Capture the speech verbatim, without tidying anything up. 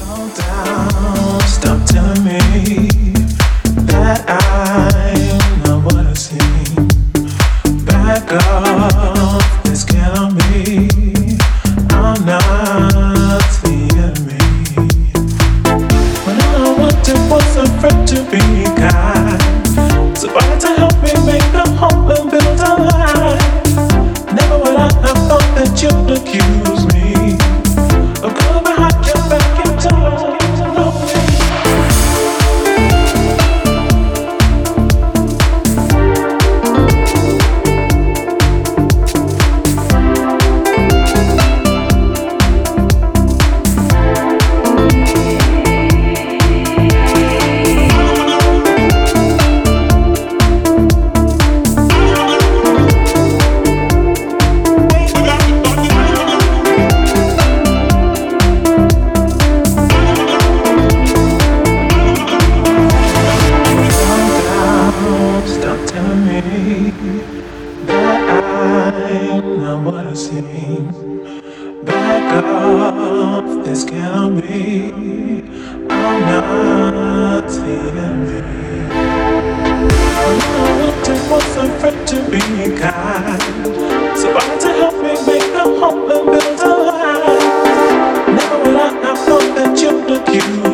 down, stop telling me that I'm not what I seem. Back off, this can't on me. I'm not the enemy. When all I wanted was a friend to be kind, somebody to help me make a home and build a life. Never would I have thought that you'd accuse me of going behind your back and talking to me. What I seem. Back off, this cannot be. I'm not the enemy. I wanted was a friend to be kind, somebody to help me make a home and build a life. Never would I have thought that you'd accuse